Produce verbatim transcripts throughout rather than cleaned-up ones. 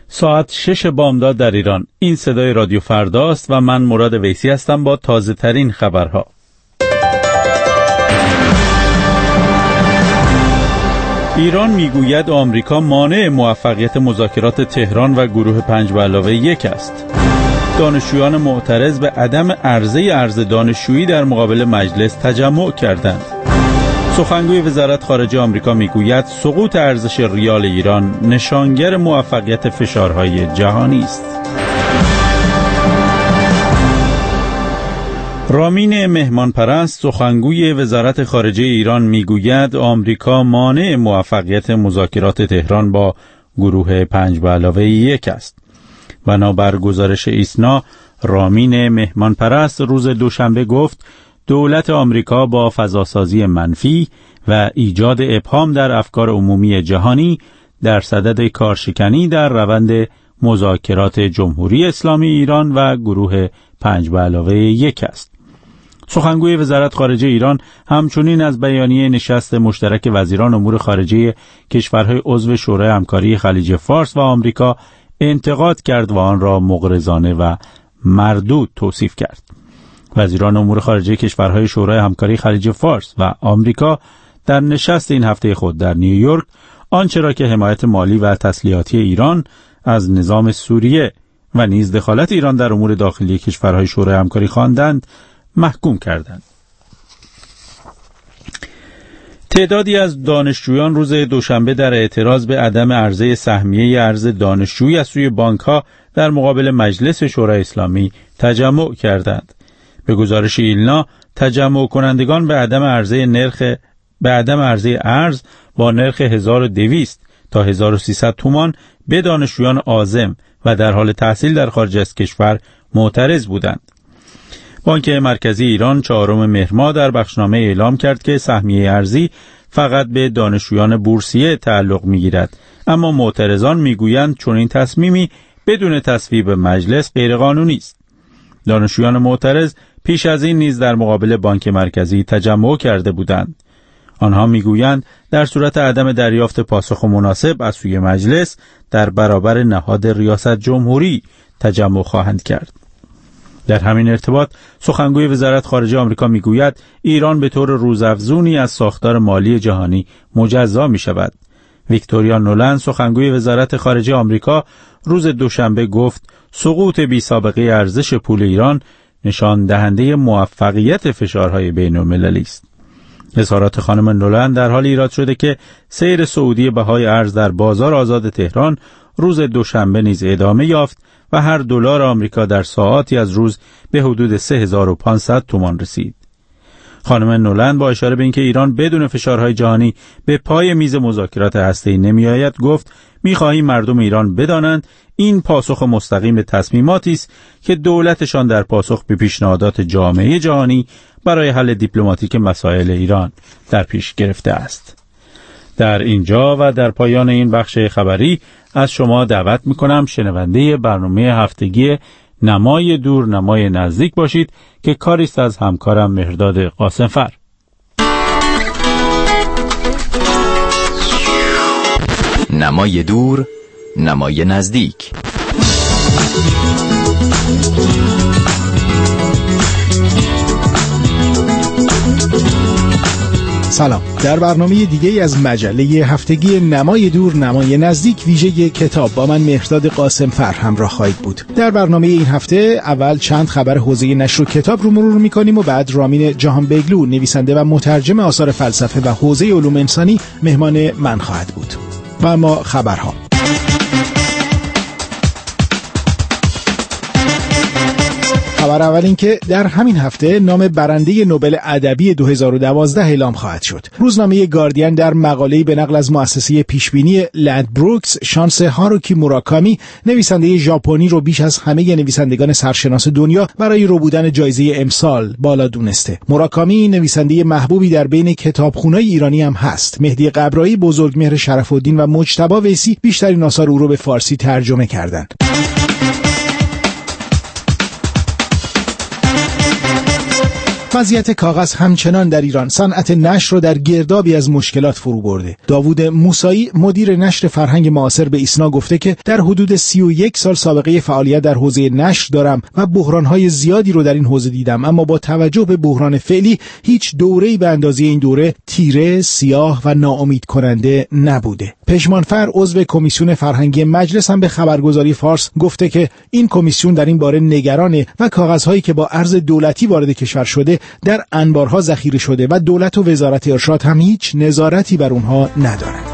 ساعت شش بامداد در ایران. این صدای رادیو فرداست و من مراد ویسی هستم با تازه ترین خبرها. ایران میگوید آمریکا مانع موفقیت مذاکرات تهران و گروه پنج به علاوه یک است. دانشجویان معترض به عدم عرضه ارز دانشجویی در مقابل مجلس تجمع کردند. سخنگوی وزارت خارجه آمریکا میگوید سقوط ارزش ریال ایران نشانگر موفقیت فشارهای جهانی است. رامین مهمانپرست سخنگوی وزارت خارجه ایران میگوید آمریکا مانع موفقیت مذاکرات تهران با گروه پنج به علاوه یک است. بنابر گزارش ایسنا، رامین مهمانپرست روز دوشنبه گفت دولت آمریکا با فضاسازی منفی و ایجاد ابهام در افکار عمومی جهانی در صدد کارشکنی در روند مذاکرات جمهوری اسلامی ایران و گروه پنج به علاوه یک است. سخنگوی وزارت خارجه ایران همچنین از بیانیه نشست مشترک وزیران امور خارجه کشورهای عضو شورای همکاری خلیج فارس و آمریکا انتقاد کرد و آن را مغرضانه و مردود توصیف کرد. وزیران امور خارجه کشورهای شورای همکاری خلیج فارس و آمریکا در نشست این هفته خود در نیویورک آنچه را که حمایت مالی و تسلیحاتی ایران از نظام سوریه و نیز دخالت ایران در امور داخلی کشورهای شورای همکاری خواندند محکوم کردند. تعدادی از دانشجویان روز دوشنبه در اعتراض به عدم عرضه سهمیه ارز دانشجویی از سوی بانک‌ها در مقابل مجلس شورای اسلامی تجمع کردند. به گزارش ایلنا، تجمع کنندگان به عدم عرضه نرخ به عدم عرضه ارز با نرخ هزار و دویست تا هزار و سیصد تومان به دانشجویان عازم و در حال تحصیل در خارج از کشور معترض بودند. بانک مرکزی ایران چهارم مهر ماه در بخشنامه اعلام کرد که سهمیه ارزی فقط به دانشجویان بورسیه تعلق می‌گیرد، اما معترضان می‌گویند چنین تصمیمی بدون تصویب مجلس غیرقانونی است. دانشجویان معترض پیش از این نیز در مقابل بانک مرکزی تجمع کرده بودند. آنها میگویند در صورت عدم دریافت پاسخ مناسب از سوی مجلس در برابر نهاد ریاست جمهوری تجمع خواهند کرد. در همین ارتباط سخنگوی وزارت خارجه آمریکا میگوید ایران به طور روزافزونی از ساختار مالی جهانی مجزا می شود. ویکتوریا نولند سخنگوی وزارت خارجه آمریکا روز دوشنبه گفت سقوط بی سابقه ارزش پول ایران نشان دهنده موفقیت فشارهای بین المللی است. اظهارات خانم نولند در حال ایراد شده که سیر صعودی بهای ارز در بازار آزاد تهران روز دوشنبه نیز ادامه یافت و هر دلار آمریکا در ساعاتی از روز به حدود سه هزار و پانصد تومان رسید. خانم نولند با اشاره به اینکه ایران بدون فشارهای جهانی به پای میز مذاکرات هسته‌ای نمی‌آید گفت می‌خواهیم مردم ایران بدانند این پاسخ مستقیم به تصمیماتی است که دولتشان در پاسخ به پیشنهادات جامعه جهانی برای حل دیپلماتیک مسائل ایران در پیش گرفته است. در اینجا و در پایان این بخش خبری از شما دعوت می‌کنم شنونده برنامه هفتگی نمای دور نمای نزدیک باشید که کاریست از همکارم مهرداد قاسمفر. نمای دور نمای نزدیک. سلام. در برنامه دیگه از مجله هفتگی نمای دور نمای نزدیک ویژه کتاب با من مهرداد قاسمفر همراه خواهید بود. در برنامه این هفته اول چند خبر حوزه نشر و کتاب رو مرور می‌کنیم و بعد رامین جهانبگلو نویسنده و مترجم آثار فلسفه و حوزه علوم انسانی مهمان من خواهد بود. و اما خبرها. خبر اول این که در همین هفته نام برنده نوبل ادبی دو هزار و دوازده اعلام خواهد شد. روزنامه گاردین در مقاله‌ای به نقل از مؤسسه پیشبینی لندبروکس شانس هاروکی موراکامی نویسنده ژاپنی رو بیش از همه نویسندگان سرشناس دنیا برای ربودن جایزه امسال بالا دونسته. موراکامی نویسنده محبوبی در بین کتابخونه‌های ایرانی هم هست. مهدی قبرایی، بزرگمهر شرف‌الدین و مجتبی ویسی بیشترین آثار او رو به فارسی ترجمه کردند. وضعیت کاغذ همچنان در ایران صنعت نشر رو در گردابی از مشکلات فرو برده. داوود موسایی مدیر نشر فرهنگ معاصر به ایسنا گفته که در حدود سی و یک سال سابقه فعالیت در حوزه نشر دارم و بحران‌های زیادی رو در این حوزه دیدم، اما با توجه به بحران فعلی هیچ دوره‌ای به اندازه این دوره تیره، سیاه و ناامید کننده نبوده. پژمانفر عضو کمیسیون فرهنگی مجلس هم به خبرگزاری فارس گفته که این کمیسیون در این باره نگرانه و کاغذهایی که با ارز دولتی وارد کشور شده در انبارها ذخیره شده و دولت و وزارت ارشاد هم هیچ نظارتی بر اونها ندارند.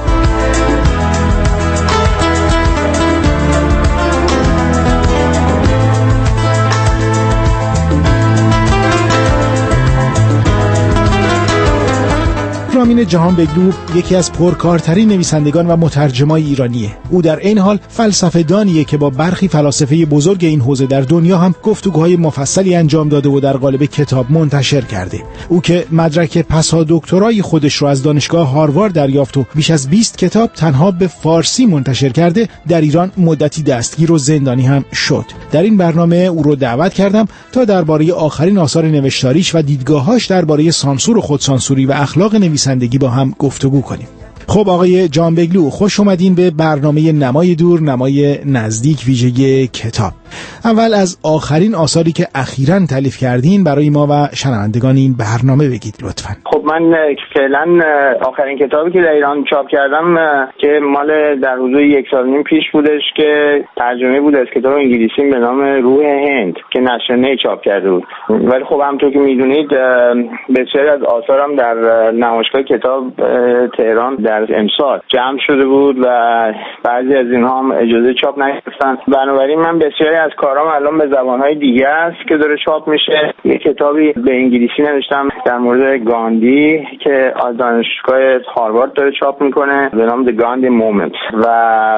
رامین جهانبگلو یکی از پرکارترین نویسندگان و مترجمای ایرانیه. او در این حال فلسفه دانیه که با برخی فلاسفه بزرگ این حوزه در دنیا هم گفتگوهای مفصلی انجام داده و در قالب کتاب منتشر کرده. او که مدرک پسا دکترای خودش رو از دانشگاه هاروارد دریافت و بیش از بیست کتاب تنها به فارسی منتشر کرده، در ایران مدتی دستگیر و زندانی هم شد. در این برنامه او رو دعوت کردم تا درباره آخرین آثار نوشتاریش و دیدگاه‌هاش درباره سانسور و خودسانسوری و اخلاق نویسندگی با هم گفتگو کنیم. خب آقای جهانبگلو، خوش اومدین به برنامه نمای دور نمای نزدیک ویژه کتاب. اول از آخرین آثاری که اخیراً تالیف کردین برای ما و شنوندگان این برنامه بگید لطفاً. خب من فعلا آخرین کتابی که در ایران چاپ کردم که مال در حدود یک سال نیم پیش بودش که ترجمه بود از کتاب انگلیسی به نام روح هند که نشر نی چاپ کرده بود. ولی خب همونطور که میدونید بسیاری از آثارم در نمایشگاه کتاب تهران در امسال جمع شده بود و بعضی از اینها هم اجازه چاپ نگرفتن. بنابراین من بسیاری از کارام الان به زبانهای دیگه است که داره چاپ میشه. یه کتابی به انگلیسی نوشتم در مورد گاندی که از دانشگاه هاروارد داره چاپ میکنه به نام The Gandhi Moment و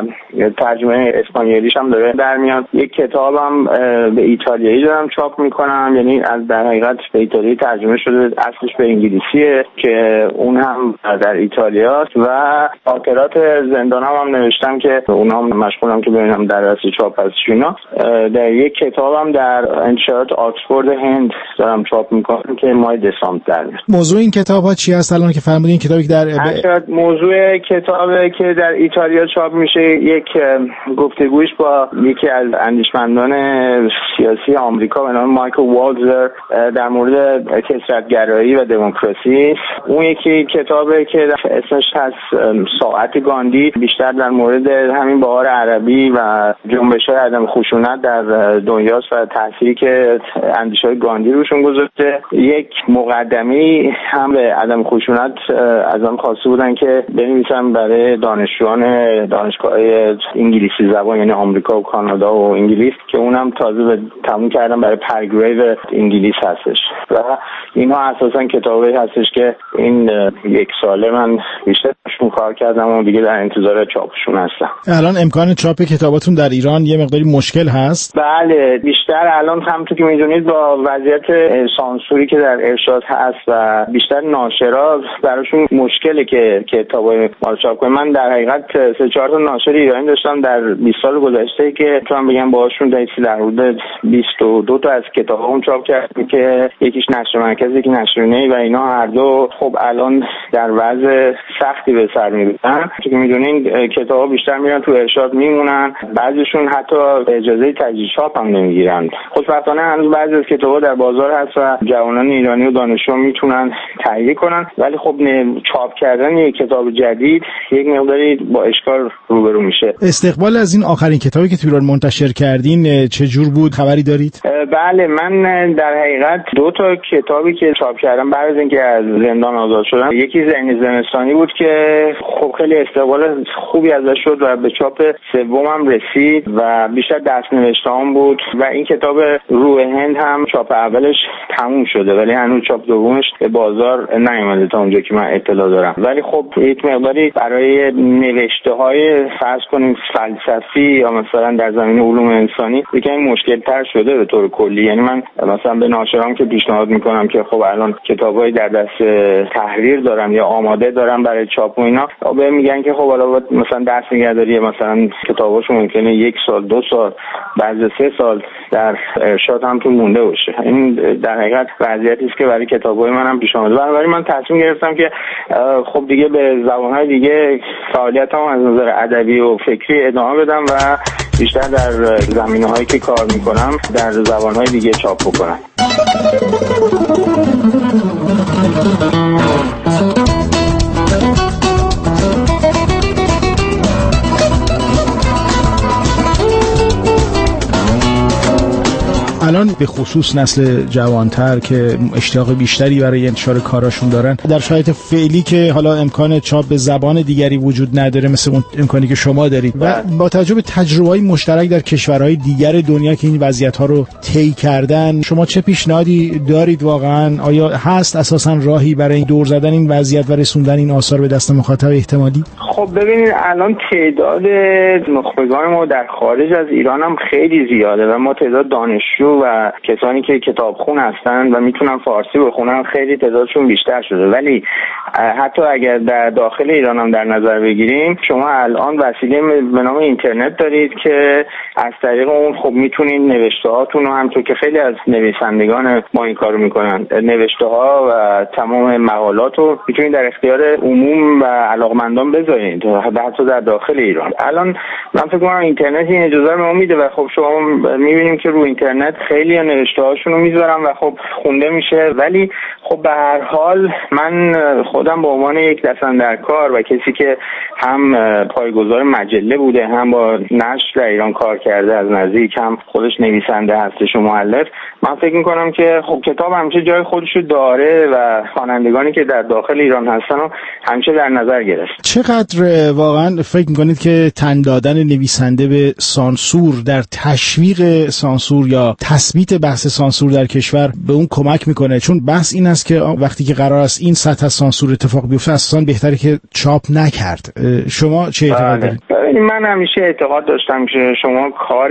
ترجمه اسپانیولیش هم داره در میاد. یک کتابم به ایتالیایی دارم چاپ میکنم، یعنی از در حقیقت به ایتالیایی ترجمه شده، اصلش به انگلیسیه که اون هم در ایتالیاست و خاطرات زندانم هم نوشتم که اونها هم مشغولم که ببینم در رأس چاپ هست اینا. در یک کتابم در انتشارات آکسفورد هند دارم چاپ میکنم که ماه دسامبر در میاد. موضوع این کتاب ها چی هست الان که فرمودین کتابی که در ب... موضوع کتابی که در ایتالیا چاپ میشه یک گفتگویش با یکی از اندیشمندان سیاسی آمریکا به نام مایکل والزر در مورد کثرت‌گرایی و دموکراسی. اون یکی کتابی که اسمش هست ساعت گاندی، بیشتر در مورد همین بهار عربی و جنبش‌های عدم خشونت در دنیاست و تأثیری که اندیشه‌های گاندی روشون گذاشته. یک مقدمه‌ای هم به عدم خشونت از آن خواسته بودن که بنویسن برای دانشجویان دانشگاه‌های انگلیسی زبان، یعنی آمریکا و کانادا و انگلیس، که اونم تازه به تموم کردم برای پرگریو انگلیس هستش و اینها اساساً کتابی هستش که این یک ساله من بیشتر شون کار کردم و دیگه در انتظار چاپشون هستم. الان امکان چاپ کتاباتون در ایران یه مقداری مشکل هست؟ بله، بیشتر الان همونطور که میدونید با وضعیت سانسوری که در ارشاد هست و بیشتر ناشرا براشون مشکله که کتابای ما چاپ کنن. من در حقیقت سه چهار تا ناشر ایرانی داشتم در بیست سال گذشته که میتونم بگم باهاشون در حدود بیست و دو تا از کتابام چاپ کردیم که یکیش نشر مرکز، یکی نشر نی و اینا هر دو خب الان در وضع سختی به سر میبرن. که میدونین کتابا بیشتر میرن تو ارشاد میمونن، بعضیشون حتی اجازه تجدید چاپ هم نمیگیرن. خوشبختانه هنوز بعضی از کتابا در بازار هست و جوانان ایرانی و دانشجو میتونن تهیه کنن، ولی خب چاپ کردن یک کتاب جدید یک مقداری با اشکال روبرو میشه. استقبال از این آخرین کتابی که تو ایران منتشر کردین چه جور بود؟ خبری دارید؟ بله، من در حقیقت دو تا کتابی که چاپ کردم بعد از اینکه از زندان آزاد شدم، یکی ذهن زمستانی بود که خب خیلی استقبال خوبی ازش شد و به چاپ سومم رسید و بیشتر دست‌نوشته‌ام بود و این کتاب روح هند هم چاپ اولش تموم شده ولی هنوز چاپ دومش به بازار نیومده تا اونجا که من اطلاع دارم. ولی خب یک مقداری برای نوشته‌های فرض کنیم فلسفی یا مثلا در زمینه علوم انسانی یکم مشکل‌تر شده به طور کلی. یعنی من مثلا به ناشرام که پیشنهاد میکنم که خب الان کتابای در دست تحریر دارم یا آماده دارم برای چاپ و اینا، بهم میگن که خب حالا مثلا درس نگهداری مثلا کتاباشو ممکنه یک سال دو سال بعد سه سال در ارشاد هم تو مونده باشه. این در حقیقت وضعیتی است که برای کتاب‌های منم پیش اومده. بنابراین من تصمیم گرفتم که خب دیگه به زبان‌های دیگه فعالیتم از نظر ادبی و فکری ادامه بدم و بیشتر در زمینه‌هایی که کار می‌کنم در زبان‌های دیگه چاپ بکنم. الان به خصوص نسل جوانتر که اشتیاق بیشتری برای انتشار کاراشون دارن، در شرایط فعلی که حالا امکان چاپ به زبان دیگری وجود نداره مثل اون امکانی که شما دارید و با توجه به تجربه‌های مشترک در کشورهای دیگر دنیا که این وضعیت‌ها رو طی کردن، شما چه پیشنهادی دارید واقعا؟ آیا هست اساساً راهی برای دور زدن این وضعیت و رسوندن این آثار به دست مخاطب احتمالی؟ خب ببینید الان تعداد نخبگان ما در خارج از ایران هم خیلی زیاده و ما تعداد دانشجو و کسانی که کتابخون هستن و میتونن فارسی بخونن خیلی تعدادشون بیشتر شده. ولی حتی اگر در داخل ایران هم در نظر بگیریم، شما الان وسیله به نام اینترنت دارید که از طریق اون خب میتونید نوشته هاتون رو، همونطور که خیلی از نویسندگان ما این کارو میکنن، نوشته ها و تمام مقالات رو میتونید در اختیار عموم و علاقمندان بذارید، حتی در داخل ایران. الان من فکر کنم اینترنت این اجازه رو به ما میده و خب شما میبینیم که روی اینترنت خیلی نوشته هاشون رو میذارن و خب خونده میشه. ولی خب به هر حال من خودم به عنوان یک دستاندرکار و کسی که هم پایه‌گذار مجله بوده، هم با نشر در ایران کار کرده از نزدیک، هم خودش نویسنده هستش و مؤلف، من فکر میکنم که خب کتاب همیشه جای خودشو داره و خوانندگانی که در داخل ایران هستن رو همیشه در نظر گرفت. چقدر واقعا فکر میکنید که تن دادن نویسنده به سانسور در تشویق سانسور یا تثبیت بحث سانسور در کشور به اون کمک میکنه؟ چون بحث این است که وقتی که قرار است این سطح از سانسور اتفاق بیفته اساساً بهتره که چاپ نکرد. شما چه اعتقاد دارید؟ من همیشه اعتقاد داشتم که شما کار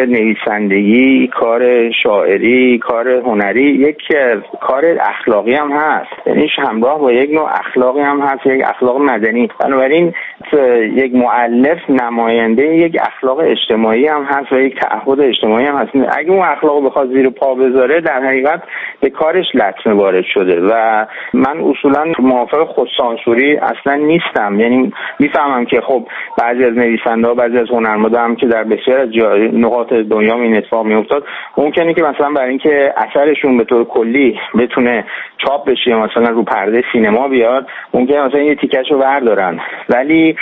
نویسندگی، کار شاعری، کار هنری یک کار اخلاقی هم هست، یعنی همراه با یک نوع اخلاقی هم هست، یک اخلاق مدنی. بنابراین یک مؤلف نماینده یک اخلاق اجتماعی هم هست و یک تعهد اجتماعی هم هست. اگه اون اخلاق بخواد زیر پا بذاره در حقیقت به کارش لطمه وارد شده و من اصولا موافق خودسانسوری اصلا نیستم. یعنی میفهمم که خب بعضی از نویسنده‌ها، بعضی از هنرمندان هم که در بسیار از نقاط دنیا این اتفاق میافتاد، ممکنه که مثلا برای اینکه اثرشون به طور کلی بتونه چاپ بشه، مثلا رو پرده سینما بیاد، ممکنه مثلا یه تیکه‌شو بردارن. ولی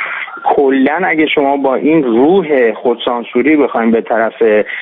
کلا اگه شما با این روح خودسانسوری بخواید به طرف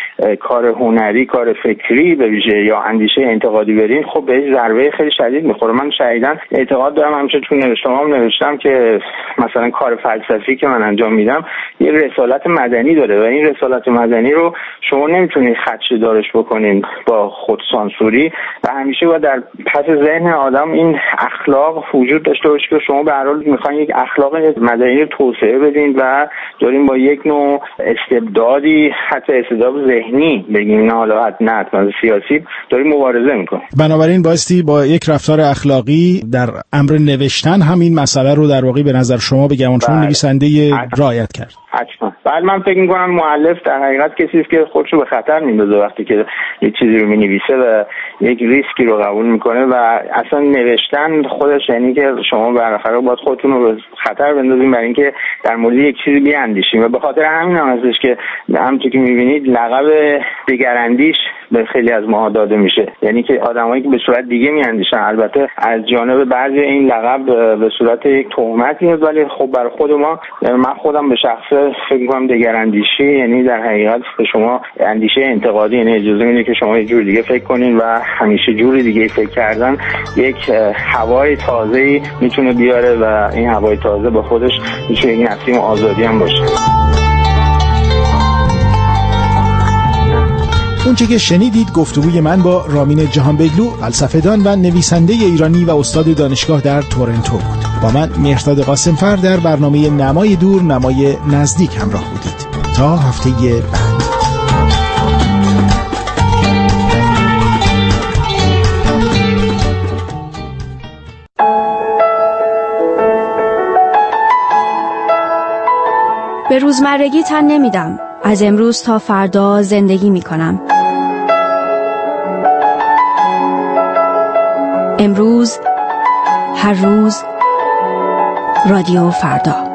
کار هنری، کار فکری به ویژه یا اندیشه انتقادی برین، خب بهش ضربه خیلی شدید میخوره. من شدیداً اعتقاد دارم، همیشه تو نوشته‌هام نوشتم که مثلا کار فلسفی که من انجام میدم یه رسالت مدنی داره و این رسالت مدنی رو شما نمیتونید خدشه‌دارش بکنین با خودسانسوری و همیشه باید در پس ذهن آدم این اخلاق وجود داشته باشه که شما به هر حال میخواین یک اخلاق مدنی رو توسعه بدین و دارین با یک نوع استبدادی، حتی استبداد ذهنی بگیم، نه حالا نه حتما سیاسی، دارین مبارزه میکنین. بنابراین بایستی با یک رفتار اخلاقی در امر نوشتن همین مسئله رو در واقع به نظر شما بگم، چون نویسنده رعایت کرد. حتما. بعد من فکر می‌کنم مؤلف در حقیقت کسی است که خودش رو به خطر میندازه وقتی که یک چیزی رو می‌نویسه و یک ریسکی رو قبول میکنه و اصلا نوشتن خودش یعنی که شما بالاخره باید خودتون رو به خطر بندازین برای اینکه در مورد یک چیزی بیاندیشین و به خاطر همین هم هستش که همونطور که می‌بینید لقب دگراندیش به خیلی از ما داده میشه، یعنی که آدمایی که به صورت دیگه میاندیشن. البته از جانب بعضی این لقب به صورت یک تهمت میاد، ولی خب برای خود ما، من خودم به شخصه فکر می‌کنم دگراندیشی یعنی در حقیقت به شما اندیشه انتقادی، یعنی اجازه میده که شما یه جور دیگه فکر کنین و همیشه جوری دیگه فکر کردن یک هوای تازه‌ای میتونه بیاره و این هوای تازه با خودش میتونه یک نسیم آزادی هم باشه. اونچه که شنیدید گفتگوی من با رامین جهانبگلو، فلسفه‌دان و نویسنده ایرانی و استاد دانشگاه در تورنتو بود. با من مهرداد قاسمفر در برنامه نمای دور نمای نزدیک همراه بودید. تا هفته بعد. به روزمرگی تن نمیدم. از امروز تا فردا زندگی می کنم. امروز، هر روز، رادیو فردا.